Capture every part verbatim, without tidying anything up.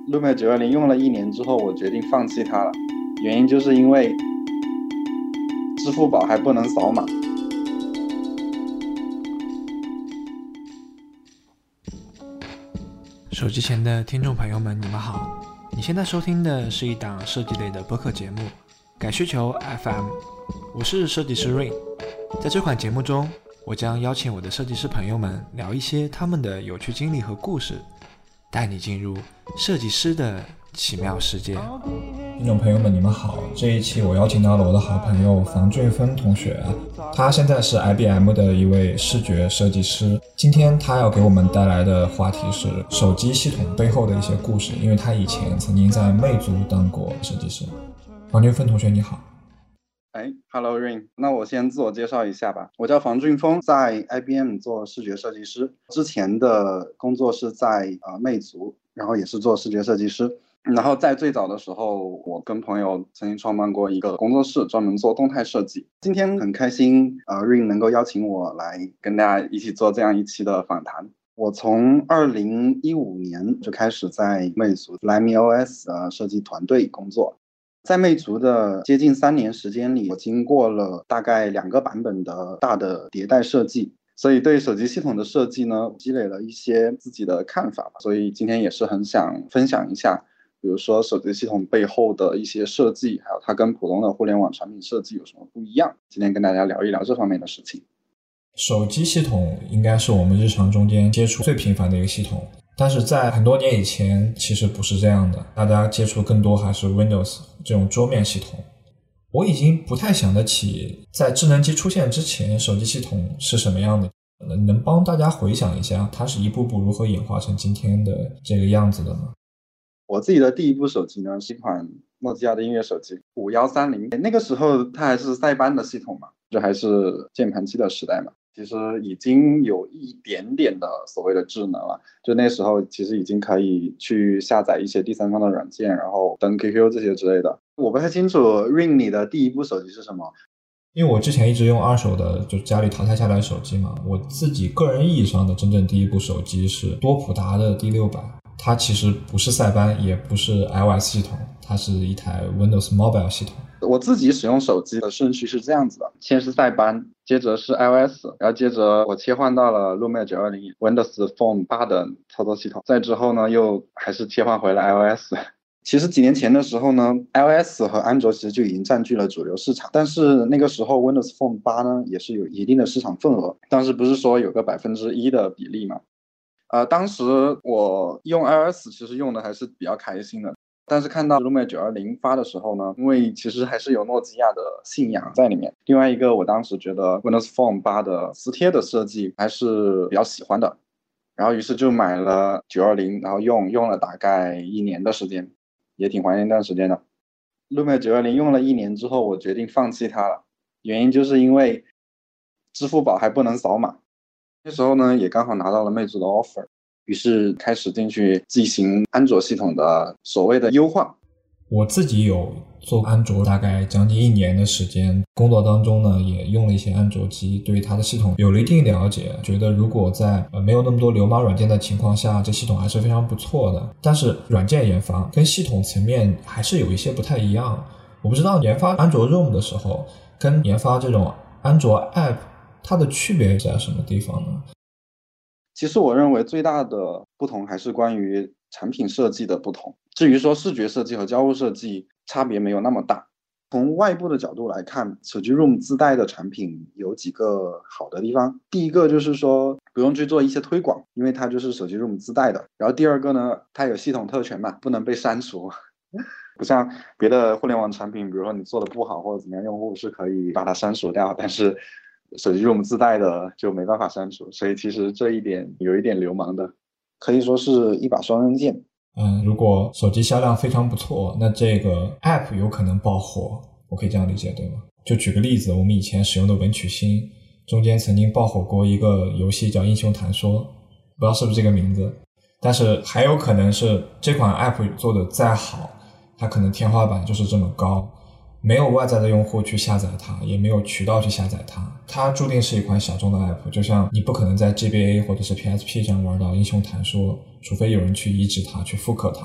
Lumia 九二零用了一年之后，我决定放弃它了，原因就是因为支付宝还不能扫码。 手机前的听众朋友们，你们好，你现在收听的是一档设计类的播客节目，改需求 F M， 我是设计师 Rain。在这款节目中，我将邀请我的设计师朋友们聊一些他们的有趣经历和故事，带你进入设计师的奇妙世界。 听众朋友们，你们好，这一期我邀请到了我的好朋友房俊芬同学，他现在是 I B M 的一位视觉设计师。今天他要给我们带来的话题是手机系统背后的一些故事，因为他以前曾经在魅族当过设计师。房俊芬同学你好。 哎 ，Hello Rain， 那我先自我介绍一下吧。我叫房俊峰，在 I B M 做视觉设计师，之前的工作是在呃魅族，然后也是做视觉设计师。然后在最早的时候，我跟朋友曾经创办过一个工作室，专门做动态设计。今天很开心，呃 Rain 能够邀请我来跟大家一起做这样一期的访谈。我从二零一五年就开始在魅族 Lime O S 的设计团队工作。在魅族的接近三年时间里，我经过了大概两个版本的大的迭代设计，所以对手机系统的设计呢，积累了一些自己的看法。所以今天也是很想分享一下，比如说手机系统背后的一些设计，还有它跟普通的互联网产品设计有什么不一样。今天跟大家聊一聊这方面的事情。 手机系统应该是我们日常中间接触最频繁的一个系统，但是在很多年以前其实不是这样的，大家接触更多还是 Windows 这种桌面系统。我已经不太想得起在智能机出现之前手机系统是什么样的，能帮大家回想一下它是一步步如何演化成今天的这个样子的吗？ 我自己的第一部手机呢是一款诺基亚的音乐手机五一三零，那个时候它还是塞班的系统嘛，就还是键盘机的时代嘛，其实已经有一点点的所谓的智能了，就那时候其实已经可以去下载一些第三方的软件，然后登 Q Q 这些之类的。我不太清楚 Rain 你的第一部手机是什么？ 因为我之前一直用二手的，就家里淘汰下来的手机嘛，我自己个人意义上的真正第一部手机是多普达的 D 六百，它其实不是塞班，也不是 iOS 系统，它是一台 Windows Mobile 系统。 我自己使用手机的顺序是这样子的，先是塞班，接着是 iOS， 然后接着我切换到了 Lumia 九二零 Windows Phone 八的操作系统，再之后呢又还是切换回了 iOS。 其实几年前的时候呢 iOS 和安卓其实就已经占据了主流市场，但是那个时候 Windows Phone 八呢也是有一定的市场份额，当时不是说有个百分之一的比例嘛。呃，当时我用 iOS 其实用的还是比较开心的，但是看到 Lumia 九二零发的时候呢，因为其实还是有诺基亚的信仰在里面。另外一个，我当时觉得 Windows Phone 八的磁贴的设计还是比较喜欢的，然后于是就买了九二零，然后用用了大概一年的时间，也挺怀念那段时间的。Lumia 九二零用了一年之后，我决定放弃它了，原因就是因为支付宝还不能扫码。那时候呢，也刚好拿到了魅族的 offer， 于是开始进去进行安卓系统的所谓的优化。 我自己有做安卓大概将近一年的时间，工作当中呢也用了一些安卓机，对它的系统有了一定了解，觉得如果在呃没有那么多流氓软件的情况下，这系统还是非常不错的。但是软件研发跟系统层面还是有一些不太一样。我不知道研发安卓 ROM 的时候跟研发这种安卓 App它的区别在什么地方呢？ 其实我认为最大的不同还是关于产品设计的不同，至于说视觉设计和交互设计差别没有那么大。从外部的角度来看，手机 ROM 自带的产品有几个好的地方。第一个就是说不用去做一些推广，因为它就是手机 ROM 自带的。然后第二个呢，它有系统特权嘛，不能被删除。不像别的互联网产品，比如说你做的不好或者怎么样，用户是可以把它删除掉，但是手机 ROM 自带的就没办法删除，所以其实这一点有一点流氓的，可以说是一把双刃剑。 嗯，如果手机销量非常不错，那这个 App 有可能爆火，我可以这样理解对吗？就举个例子，我们以前使用的文曲星中间曾经爆火过一个游戏叫英雄传说，不知道是不是这个名字，但是还有可能是这款 App 做的再好，它可能天花板就是这么高，没有外在的用户去下载它，也没有渠道去下载它，它注定是一款小众的 app， 就像你不可能在 G B A 或者是 P S P 上玩到英雄传说，除非有人去移植它，去复刻它。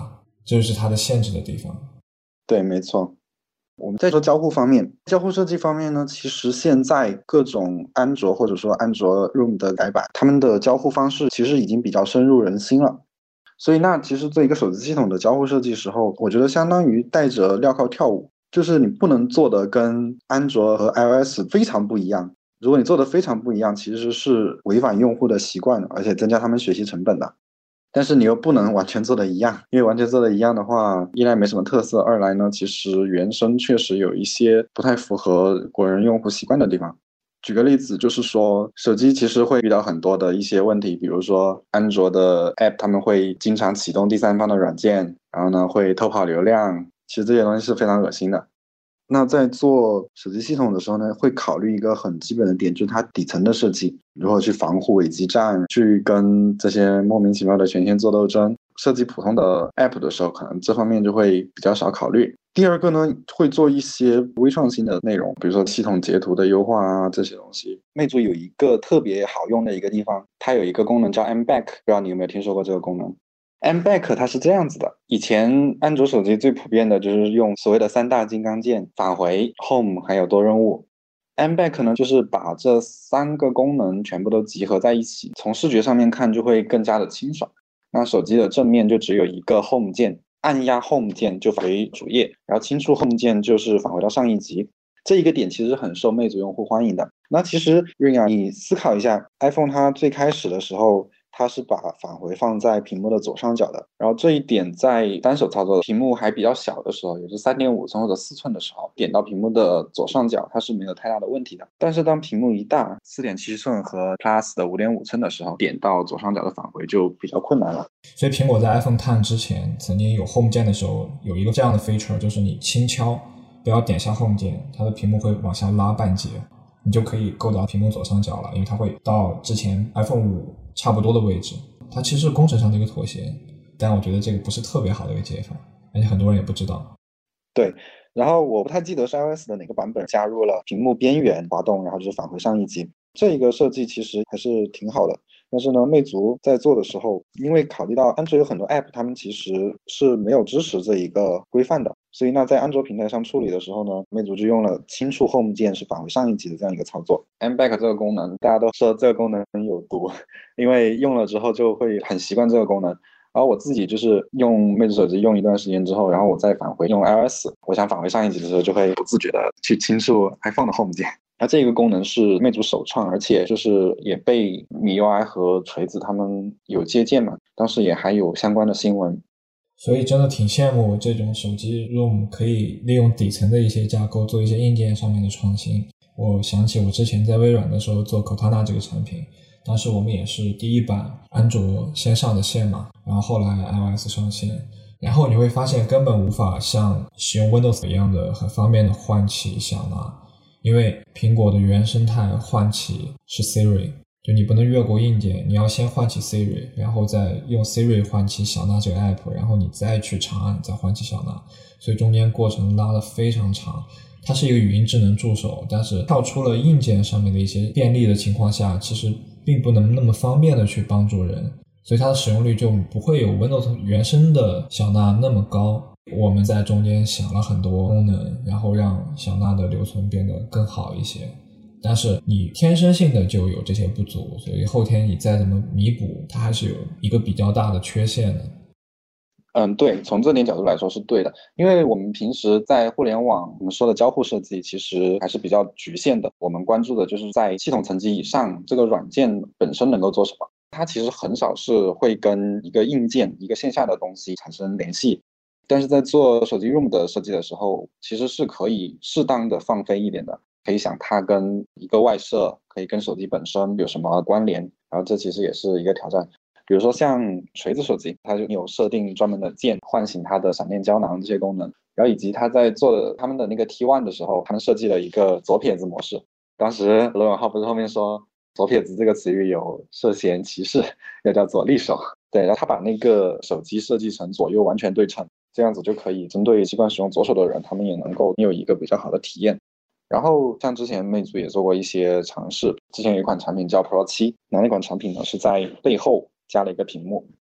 这就是它的限制的地方。 对，没错。我们再说交互方面，交互设计方面呢，其实现在各种安卓或者说安卓 R O M 的改版，他们的交互方式其实已经比较深入人心了。所以那其实做一个手机系统的交互设计时候，我觉得相当于带着镣铐跳舞，就是你不能做的跟安卓和 iOS 非常不一样。如果你做的非常不一样，其实是违反用户的习惯，而且增加他们学习成本的。但是你又不能完全做的一样，因为完全做的一样的话，一来没什么特色，二来呢，其实原生确实有一些不太符合国人用户习惯的地方。举个例子，就是说手机其实会遇到很多的一些问题，比如说安卓的 App 他们会经常启动第三方的软件，然后呢会偷跑流量，其实这些东西是非常恶心的。那在做手机系统的时候呢，会考虑一个很基本的点，就是它底层的设计，如何去防护伪基站，去跟这些莫名其妙的权限做斗争。设计普通的 App 的时候，可能这方面就会比较少考虑。第二个呢，会做一些微创新的内容，比如说系统截图的优化啊，这些东西。魅族有一个特别好用的一个地方，它有一个功能叫 M back， 不知道你有没有听说过这个功能。M back 它是这样子的，以前安卓手机最普遍的就是用所谓的三大金刚键，返回、Home 还有多任务。M back 呢，就是把这三个功能全部都集合在一起，从视觉上面看就会更加的清爽。那手机的正面就只有一个 Home 键，按压 Home 键就返回主页，然后轻触 Home 键就是返回到上一级。这一个点其实很受魅族用户欢迎的。那其实 Ring 啊，你思考一下 ，iPhone 它最开始的时候，它是把返回放在屏幕的左上角的，然后这一点在单手操作屏幕还比较小的时候，也就是 三点五 寸或者四寸的时候，点到屏幕的左上角它是没有太大的问题的。但是当屏幕一大 四点七 寸和 Plus 的 五点五 寸的时候，点到左上角的返回就比较困难了。 所以苹果在 iPhone X 之前曾经有 Home 键的时候，有一个这样的 feature， 就是你轻敲不要点下 Home 键，它的屏幕会往下拉半截，你就可以够到屏幕左上角了，因为它会到之前 iPhone 五差不多的位置。它其实是工程上的一个妥协，但我觉得这个不是特别好的一个解法，而且很多人也不知道。 对，然后我不太记得是 iOS 的哪个版本加入了屏幕边缘滑动，然后就是返回上一级，这一个设计其实还是挺好的。但是呢，魅族在做的时候，因为考虑到安卓有很多 App 他们其实是没有支持这一个规范的，所以那在安卓平台上处理的时候呢，魅族就用了轻触 Home 键是返回上一级的这样一个操作。M back 这个功能大家都说这个功能很有毒，因为用了之后就会很习惯这个功能。然后我自己就是用魅族手机用一段时间之后，然后我再返回用 iOS， 我想返回上一级的时候就会不自觉的去轻触 iPhone 的 Home 键。那这个功能是魅族首创，而且就是也被米 U I 和锤子他们有借鉴嘛，当时也还有相关的新闻。 所以真的挺羡慕这种手机 R O M 可以利用底层的一些架构做一些硬件上面的创新。我想起我之前在微软的时候做 Cortana 这个产品，当时我们也是第一版安卓先上的线嘛，然后后来 iOS 上线，然后你会发现根本无法像使用 Windows 一样的很方便的唤起小拿，因为苹果的原生态唤起是 Siri， 就你不能越过硬件，你要先唤起 Siri， 然后再用 Siri 唤起小拿这个 app， 然后你再去长按再唤起小拿，所以中间过程拉得非常长。它是一个语音智能助手，但是跳出了硬件上面的一些便利的情况下，其实并不能那么方便的去帮助人，所以它的使用率就不会有 Windows 原生的小拿那么高。我们在中间想了很多功能，然后让小拿的留存变得更好一些，但是你天生性的就有这些不足，所以后天你再怎么弥补，它还是有一个比较大的缺陷的。 嗯，对，从这点角度来说是对的，因为我们平时在互联网我们说的交互设计其实还是比较局限的，我们关注的就是在系统层级以上这个软件本身能够做什么，它其实很少是会跟一个硬件一个线下的东西产生联系。但是在做手机 R O M 的设计的时候，其实是可以适当的放飞一点的，可以想它跟一个外设可以跟手机本身有什么关联，然后这其实也是一个挑战。比如说像锤子手机，它就有设定专门的键唤醒它的闪电胶囊这些功能，然后以及它在做他们的那个 T 一 的时候，他们设计了一个左撇子模式。当时罗永浩不是后面说左撇子这个词语有涉嫌歧视，要叫左利手。对，然后他把那个手机设计成左右完全对称，这样子就可以针对习惯使用左手的人，他们也能够有一个比较好的体验。然后像之前魅族也做过一些尝试，之前有一款产品叫 Pro 七，那那款产品呢是在背后加了一个屏幕，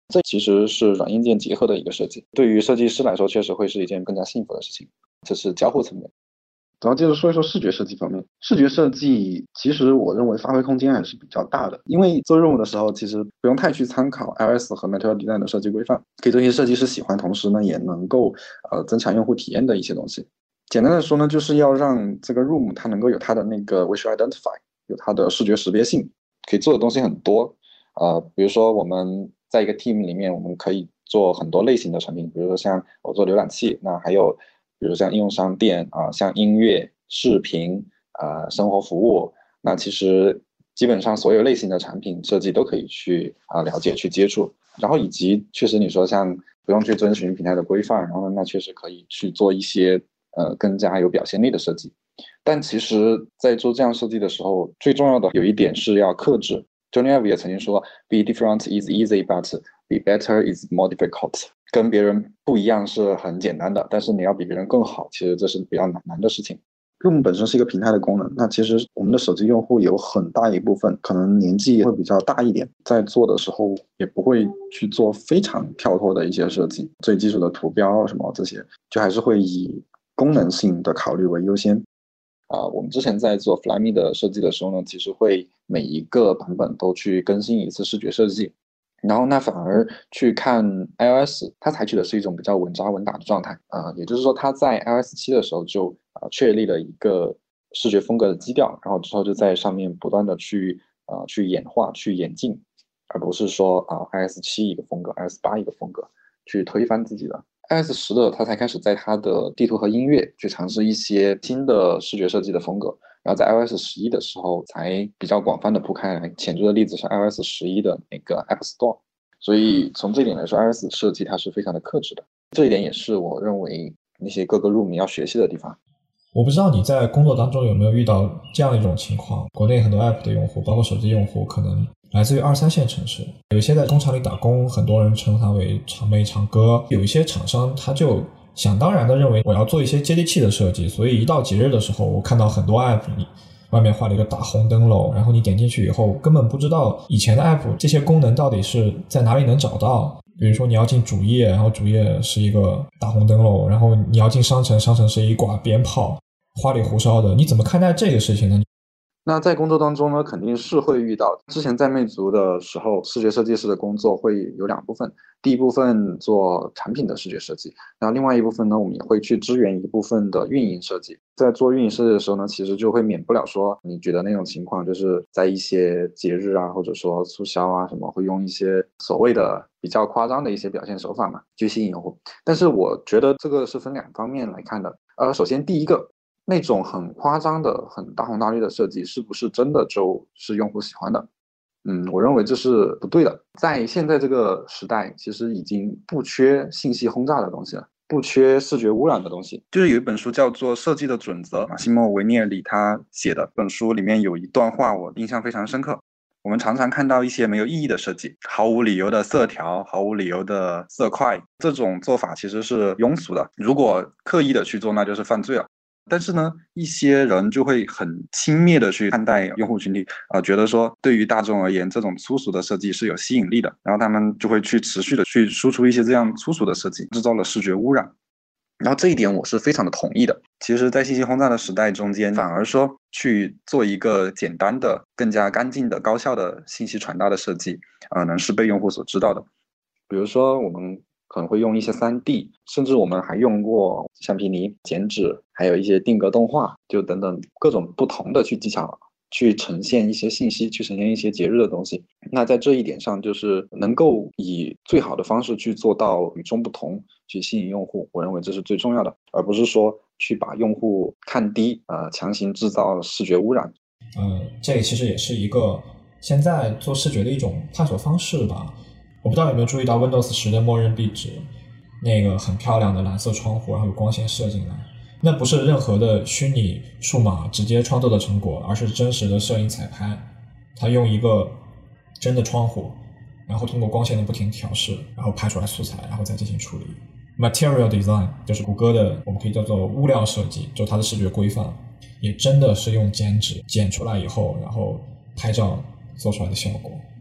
这其实是软硬件结合的一个设计，对于设计师来说确实会是一件更加幸福的事情。这是交互层面。然后接着说一说视觉设计方面，视觉设计其实我认为发挥空间还是比较大的，因为做任务的时候其实不用太去参考 iOS 和 Material Design 的设计规范，给这些设计师喜欢，同时呢也能够呃增强用户体验的一些东西。简单的说呢，就是要让这个 Room 它能够有它的那个 Visual Identify， 有它的视觉识别性，可以做的东西很多。呃，比如说我们在一个 team 里面，我们可以做很多类型的产品，比如说像我做浏览器，那还有比如像应用商店啊、呃，像音乐、视频啊、呃、生活服务，那其实基本上所有类型的产品设计都可以去啊、呃、了解、去接触。然后以及确实你说像不用去遵循平台的规范，然后那确实可以去做一些呃更加有表现力的设计。但其实在做这样设计的时候，最重要的有一点是要克制。Johnny Ive 也曾经说 Be different is easy, but be better is more difficult。 跟别人不一样是很简单的，但是你要比别人更好，其实这是比较难难的事情。Room 本身是一个平台的功能，那其实我们的手机用户有很大一部分可能年纪会比较大一点，在做的时候也不会去做非常跳脱的一些设计，最基础的图标什么这些，就还是会以功能性的考虑为优先。啊、呃，我们之前在做 Flyme 的设计的时候呢，其实会每一个版本都去更新一次视觉设计，然后那反而去看 iOS， 它采取的是一种比较稳扎稳打的状态啊、呃，也就是说它在 iOS 七的时候就啊、呃、确立了一个视觉风格的基调，然后之后就在上面不断的去啊、呃、去演化、去演进，而不是说啊、呃、iOS 七一个风格 ，iOS 八一个风格去推翻自己的。iOS 十的它才开始在它的地图和音乐去尝试一些新的视觉设计的风格，然后在 iOS 十一的时候才比较广泛的铺开来。显著的例子是 iOS 十一的那个 App Store， 所以从这一点来说 iOS 设计它是非常的克制的，这一点也是我认为那些各个 Room 要学习的地方。 我不知道你在工作当中有没有遇到这样一种情况，国内很多 App 的用户包括手机用户可能来自于二三线城市，有一些在工厂里打工，很多人称它为厂妹厂哥，有一些厂商他就想当然的认为我要做一些接地气的设计，所以一到节日的时候我看到很多 App 你外面画了一个大红灯笼，然后你点进去以后根本不知道以前的 App 这些功能到底是在哪里能找到。比如说你要进主页，然后主页是一个大红灯笼，然后你要进商城，商城是一挂鞭炮花里胡哨的，你怎么看待这个事情呢？ 那在工作当中呢，肯定是会遇到。之前在魅族的时候，视觉设计师的工作会有两部分，第一部分做产品的视觉设计，然后另外一部分呢，我们也会去支援一部分的运营设计。在做运营设计的时候呢，其实就会免不了说你觉得那种情况，就是在一些节日啊，或者说促销啊什么，会用一些所谓的比较夸张的一些表现手法嘛，去吸引用户。但是我觉得这个是分两方面来看的。呃，首先第一个，那种很夸张的、很大红大绿的设计，是不是真的就是用户喜欢的？嗯，我认为这是不对的。在现在这个时代，其实已经不缺信息轰炸的东西了，不缺视觉污染的东西。就是有一本书叫做《设计的准则》，马西莫维涅里他写的本书里面有一段话，我印象非常深刻。我们常常看到一些没有意义的设计，毫无理由的色条，毫无理由的色块，这种做法其实是庸俗的。如果刻意的去做，那就是犯罪了。但是呢，一些人就会很轻蔑的去看待用户群体，呃，觉得说对于大众而言，这种粗俗的设计是有吸引力的，然后他们就会去持续的去输出一些这样粗俗的设计，制造了视觉污染。然后这一点我是非常的同意的。其实在信息轰炸的时代中间，反而说去做一个简单的、更加干净的、高效的信息传达的设计，呃，能是被用户所知道的。比如说我们可能会用一些 三 D， 甚至我们还用过橡皮泥、剪纸，还有一些定格动画，就等等各种不同的去技巧去呈现一些信息，去呈现一些节日的东西。那在这一点上，就是能够以最好的方式去做到与众不同，去吸引用户，我认为这是最重要的，而不是说去把用户看低，呃，强行制造视觉污染。 嗯，这个其实也是一个现在做视觉的一种探索方式吧。我不知道有没有注意到 Windows 十的默认壁纸，那个很漂亮的蓝色窗户，然后有光线射进来，那不是任何的虚拟数码直接创作的成果，而是真实的摄影彩拍。它用一个真的窗户，然后通过光线的不停调试，然后拍出来素材，然后再进行处理。Material Design 就是谷歌的，我们可以叫做物料设计，就它的视觉规范也真的是用剪纸剪出来以后，然后拍照做出来的效果。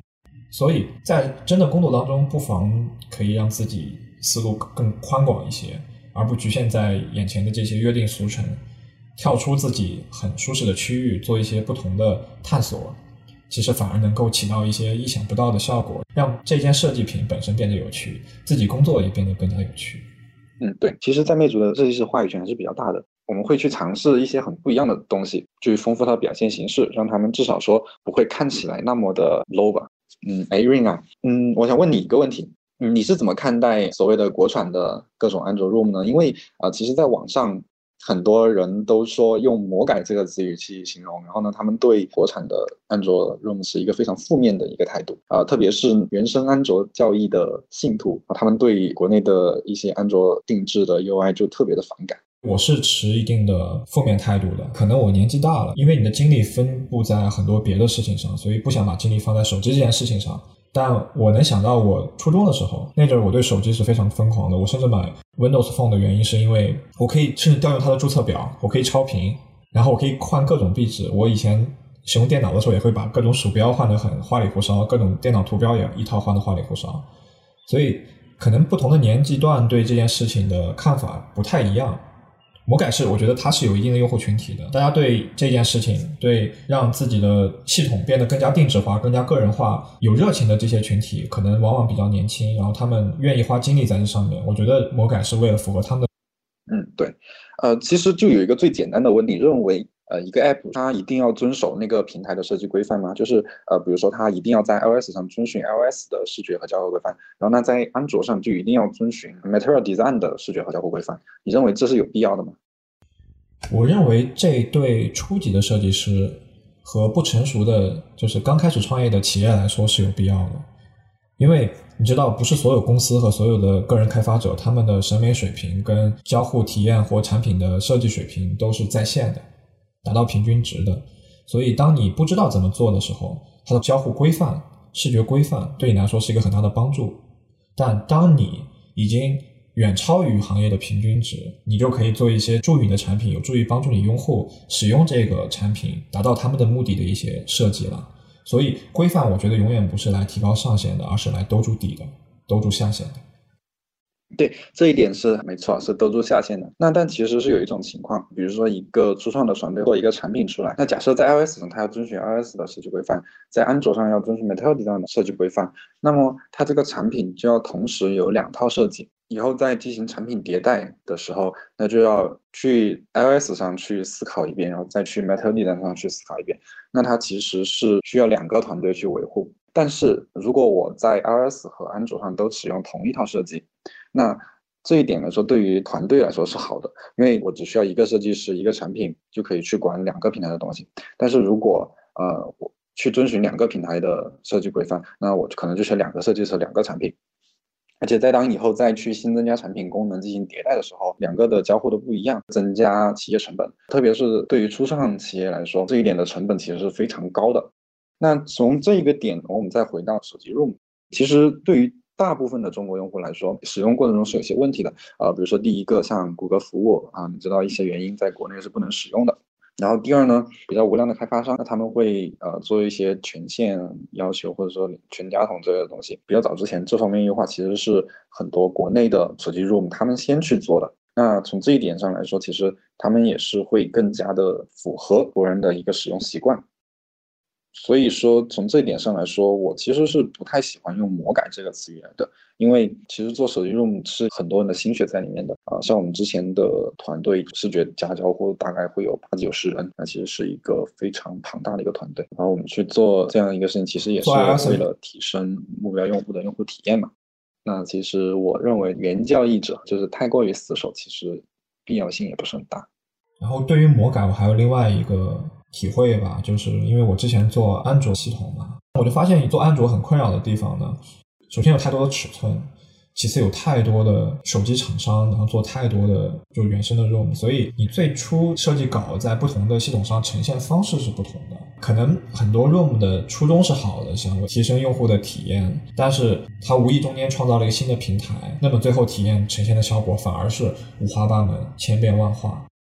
所以在真的工作当中，不妨可以让自己思路更宽广一些，而不局限在眼前的这些约定俗成，跳出自己很舒适的区域，做一些不同的探索，其实反而能够起到一些意想不到的效果，让这件设计品本身变得有趣，自己工作也变得更加有趣。 嗯，对，其实在魅族的设计师话语权还是比较大的，我们会去尝试一些很不一样的东西，去丰富它的表现形式，让他们至少说不会看起来那么的 low 吧。嗯，哎 Ring 啊，嗯，我想问你一个问题，嗯，你是怎么看待所谓的国产的各种安卓 ROM 呢？因为啊、呃，其实在网上很多人都说用魔改这个词语去形容，然后呢，他们对国产的安卓 ROM 是一个非常负面的一个态度啊、呃，特别是原生安卓教义的信徒啊，他们对国内的一些安卓定制的 U I 就特别的反感。 我是持一定的负面态度的，可能我年纪大了，因为你的精力分布在很多别的事情上，所以不想把精力放在手机这件事情上。但我能想到我初中的时候，那阵我对手机是非常疯狂的，我甚至买 Windows Phone 的原因是因为我可以甚至调用它的注册表，我可以超频，然后我可以换各种壁纸。我以前使用电脑的时候也会把各种鼠标换得很花里胡哨，各种电脑图标也一套换得花里胡哨。所以可能不同的年纪段对这件事情的看法不太一样。魔改是我觉得它是有一定的用户群体的，大家对这件事情，对让自己的系统变得更加定制化，更加个人化有热情的这些群体，可能往往比较年轻，然后他们愿意花精力在这上面，我觉得魔改是为了符合他们的。 嗯，对，呃，其实就有一个最简单的问题，认为呃一个 app 它一定要遵守那个平台的设计规范吗？就是呃比如说它一定要在 iOS 上遵循 iOS 的视觉和交互规范，然后那在安卓上就一定要遵循 Material Design 的视觉和交互规范，你认为这是有必要的吗？ 我认为这对初级的设计师和不成熟的就是刚开始创业的企业来说是有必要的，因为你知道不是所有公司和所有的个人开发者他们的审美水平跟交互体验或产品的设计水平都是在线的，达到平均值的，所以当你不知道怎么做的时候，它的交互规范视觉规范对你来说是一个很大的帮助，但当你已经远超于行业的平均值，你就可以做一些助于你的产品，有助于帮助你用户使用这个产品达到他们的目的的一些设计了。所以规范我觉得永远不是来提高上限的，而是来兜住底的，兜住下限的。 对，这一点是没错，是兜住下限的。那但其实是有一种情况，比如说一个初创的团队做一个产品出来，那假设在 iOS 上它要遵循 iOS 的设计规范，在安卓上要遵循 Material Design 的设计规范，那么它这个产品就要同时有两套设计。以后在进行产品迭代的时候，那就要去 iOS 上去思考一遍，然后再去 Material Design 上去思考一遍。那它其实是需要两个团队去维护。但是如果我在 iOS 和安卓上都使用同一套设计，那这一点来说对于团队来说是好的，因为我只需要一个设计师一个产品就可以去管两个平台的东西。但是如果呃我去遵循两个平台的设计规范，那我可能就是两个设计师两个产品，而且在当以后再去新增加产品功能进行迭代的时候，两个的交互都不一样，增加企业成本，特别是对于初创企业来说，这一点的成本其实是非常高的。那从这一个点我们再回到手机 ROM， 其实对于大部分的中国用户来说，使用过程中是有些问题的，呃，比如说第一个像谷歌服务啊，你知道一些原因在国内是不能使用的。然后第二呢，比较无良的开发商，那他们会呃做一些权限要求，或者说全家桶之类的东西。比较早之前，这方面优化其实是很多国内的手机 ROM 他们先去做的。那从这一点上来说，其实他们也是会更加的符合国人的一个使用习惯。所以说从这一点上来说，我其实是不太喜欢用魔改这个词语来的，因为其实做手机 ROM 是很多人的心血在里面的啊。像我们之前的团队视觉加交互大概会有八九十人，那其实是一个非常庞大的一个团队。然后我们去做这样一个事情，其实也是为了提升目标用户的用户体验嘛。那其实我认为原教义者就是太过于死守，其实必要性也不是很大。 然后对于魔改我还有另外一个体会吧，就是因为我之前做安卓系统嘛，我就发现做安卓很困扰的地方呢，首先有太多的尺寸，其次有太多的手机厂商，然后做太多的就原生的 ROM， 所以你最初设计稿在不同的系统上呈现方式是不同的。可能很多 ROM 的初衷是好的，想提升用户的体验，但是它无意中间创造了一个新的平台，那么最后体验呈现的效果反而是五花八门，千变万化。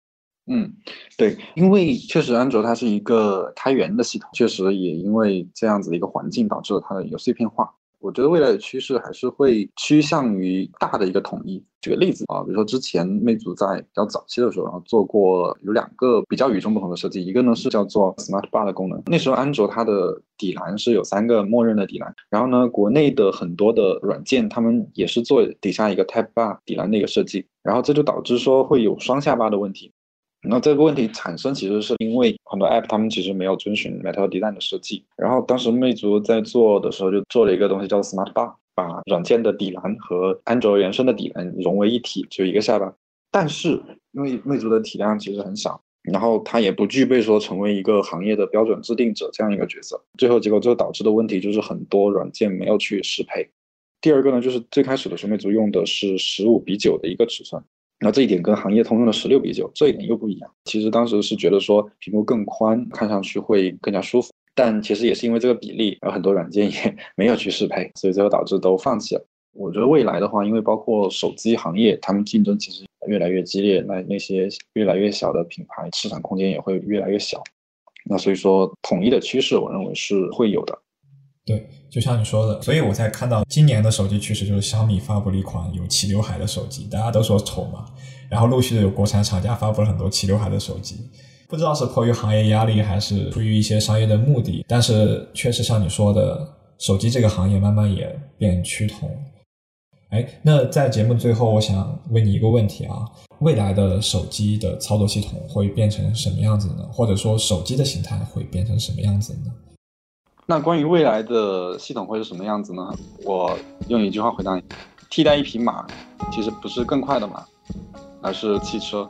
嗯，对，因为确实安卓它是一个开源的系统，确实也因为这样子的一个环境导致了它的一个碎片化。我觉得未来的趋势还是会趋向于大的一个统一。举个例子啊，比如说之前魅族在比较早期的时候，然后做过有两个比较与众不同的设计，一个呢是叫做 Smart Bar 的功能。那时候安卓它的底栏是有三个默认的底栏，然后呢，国内的很多的软件他们也是做底下一个 Tab Bar 底栏的一个设计，然后这就导致说会有双下巴的问题。那这个问题产生其实是因为很多 app 他们其实没有遵循 Metal D 的设计，然后当时魅族在做的时候就做了一个东西叫做 Smart Bar， 把软件的底栏和安卓原生的底栏融为一体，就一个下巴。但是因为魅族的体量其实很小，然后它也不具备说成为一个行业的标准制定者这样一个角色，最后结果就导致的问题就是很多软件没有去适配。第二个呢，就是最开始的时候魅族用的是十五比九的一个尺寸，那这一点跟行业通用的十六比九这一点又不一样。其实当时是觉得说屏幕更宽，看上去会更加舒服，但其实也是因为这个比例，然后很多软件也没有去适配，所以最后导致都放弃了。我觉得未来的话，因为包括手机行业，他们竞争其实越来越激烈，那那些越来越小的品牌市场空间也会越来越小。那所以说统一的趋势，我认为是会有的。 对，就像你说的，所以我才看到今年的手机趋势就是小米发布了一款有齐刘海的手机，大家都说丑嘛，然后陆续的有国产厂家发布了很多齐刘海的手机，不知道是迫于行业压力还是出于一些商业的目的，但是确实像你说的，手机这个行业慢慢也变趋同。哎，那在节目最后我想问你一个问题啊，未来的手机的操作系统会变成什么样子呢？或者说手机的形态会变成什么样子呢？ 那关于未来的系统会是什么样子呢？我用一句话回答你，替代一匹马其实不是更快的马，而是汽车。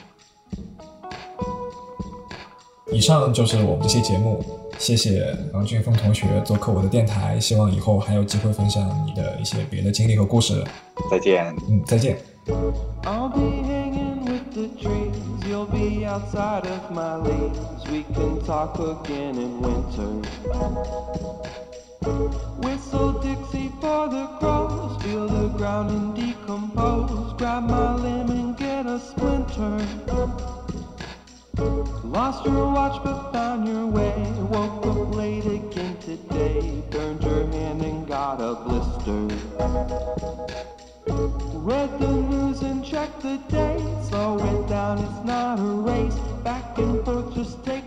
以上就是我们这期节目，谢谢王俊峰同学做客我的电台，希望以后还有机会分享你的一些别的经历和故事。 再见。 嗯，再见。 I'll be hanging with the trees, you'll be outside of my leaves. We can talk again in winter. Whistle Dixie for the crows, feel the ground and decompose. Grab my limb and get a splinter. Lost your watch but found your way. Woke up late again today. Burned your hand and got a blister. Read the news and checked the date. Slow it down, it's not a race. Back and forth, just take